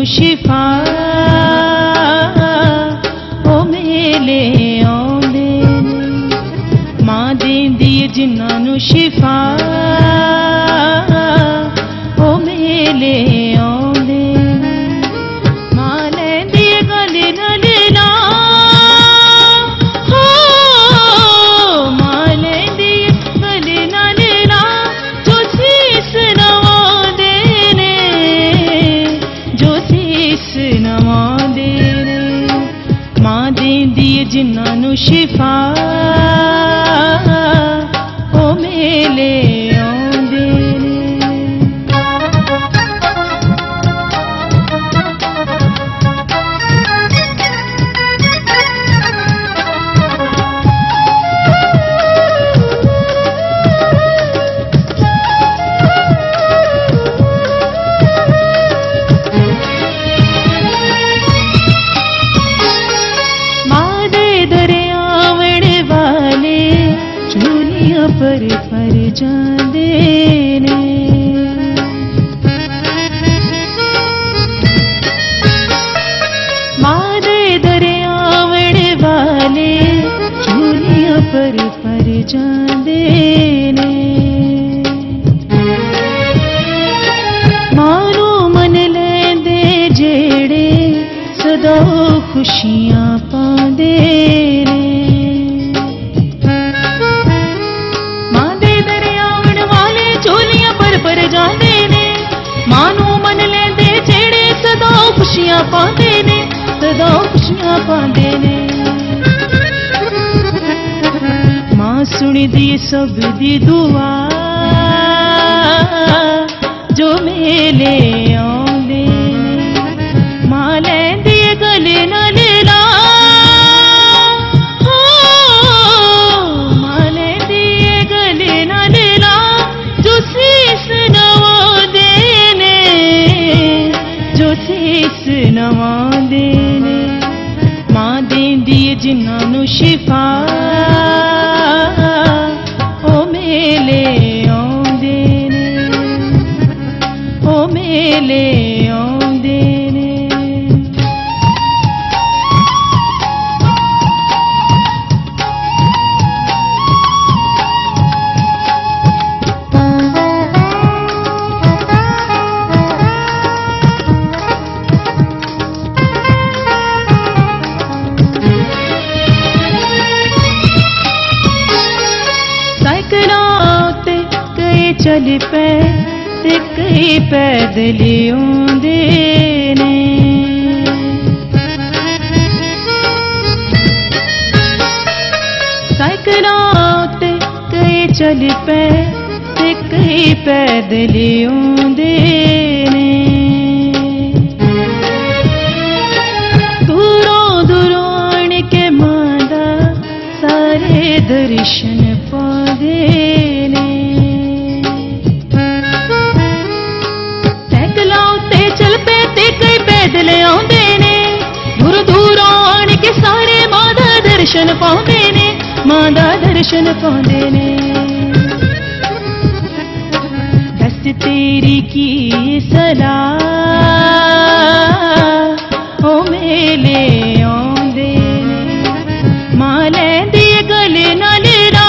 शिफा ओ मेले आउंदे ने। मां देंदी जिन्हां नूं शिफा ओ मेले आउंदे ने। मां लैंदी गल नाल ला हो, मां लैंदी गल नाल ला जो सीस नवांदे ने, जो सीस नवांदे ने। मां देंदी जिन्हां नूं शिफा ओ मेले आउंदे ने। मां दे दरियावण वाले झूलियां पर जांदे ने। मां दे दरियावण वाले झूलियां पर जांदे ने। मां नूं मन लैंदे जेड़े सदा खुशियां पांदे ने। मां दे दरियावण वाले झोलियां पर जांदे ने। मां नूं मन लैंदे जेड़े सदा खुशियां पांदे ने, सदा खुशियां पांदे ने। मां सुनदी सब दी दुआ जो मेले आउंदे ने। मां लैंदी गल नाल ला हो, मां लैंदी गल नाल ला जो सीस नवांदे ने, जो सीस नवांदे ने। मां देंदी जिन्हां नूं शिफा ओ मेले आउंदे ने, ओ मेले आउंदे ने। साइकलां ते कई चल पे ते कई पैदल आउंदे ने। साइकलां ते कई चल पे ते कई पैदल आउंदे ने। दूरों दूरों आण के मां दा सारे दर्शन पांदे ने। साइकलां ते चल पे ते कई पैदल आउंदे ने। दूर दूर आण के सारे मां दा दर्शन पांदे ने, मां दा दर्शन पांदे ने। दस तेरी की सलाह ओ मेले आउंदे ने। मां लैंदी गल नाल ला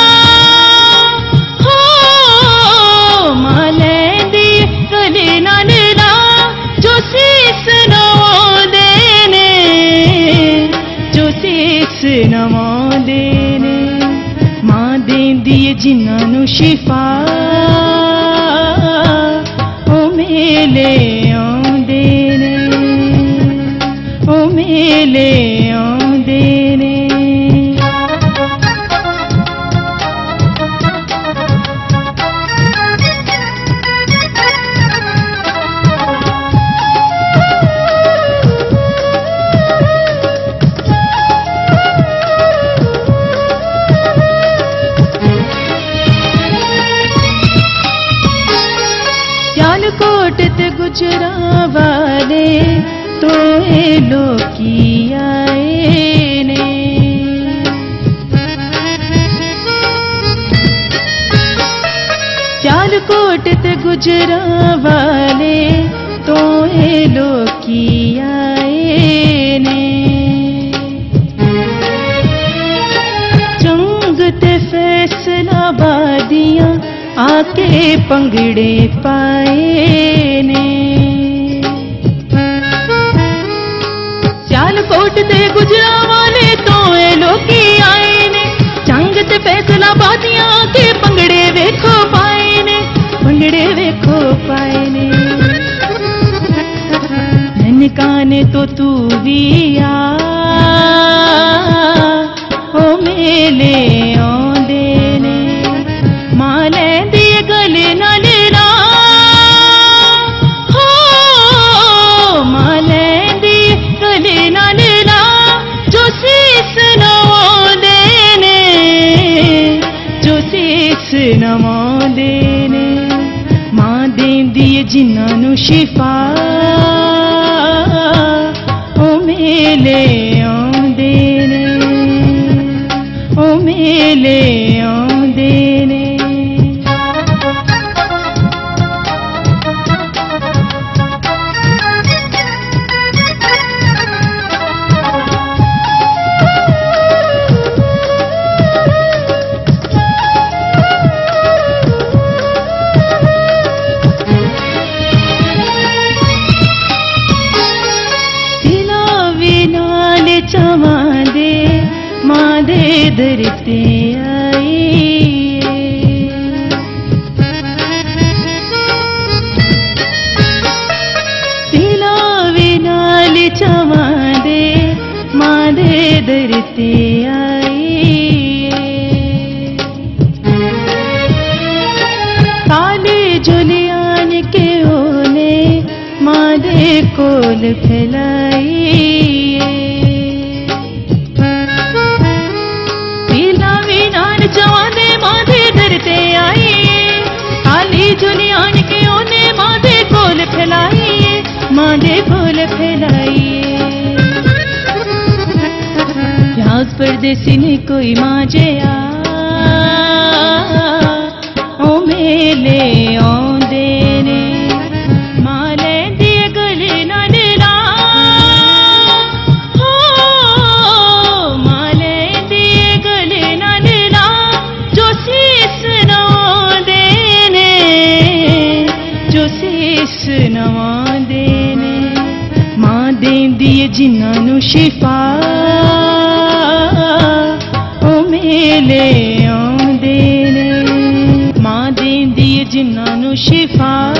हो, मां लैंदी गल नाल ला जो सीस नवांदे ने, जो सीस नवांदे ने। मां देंदी जिन्हां नूं शिफा ओ मेले आउंदे ने, ओ मेले आउंदे ने। सियालकोट ते गुजरां वाले तोए लोकी आए ने। सियालकोट ते गुजरां वाले तोए लोकी लोकी आए ने जंग ते फैसलाबादियां आके पंगड़े पाए ने सियालकोट ते गुजरा वाले तो लोकी आए ने जंग ते फैसलाबादियां आके पंगड़े वेखो पाए ने पंगड़े वेखो पाए ने ननकाने तो तू भी आ ओ मेले आंदे ने माले दी गले नाल ला हो माले दी गले नाल ला जो सीस नवांदे ने जो सीस नवांदे ने मां देंदी जिन्हां नूं शिफा ओ मेले आंदे ने ओ मेले आंदे ने चवांदे मां दे दर ते आई दिलावे नाल चवांदे मां दे दर ते आई काले जुलियान के ओने मां दे कोल फैलाई जवाने माधे डरते आई काली जुलियान के ओने माधे कोल फैलाइए माधे कोल फैलाइए यास परदेसी ने कोई माजे आ ओ मेले आंदे ने माले दी गले नाल ला हो माले दी गले नाल जो सीस नवांदे ने मां देंदी जिन्हां नूं शिफा ओ मेले आंदे ने मां देंदी जिन्हां नूं शिफा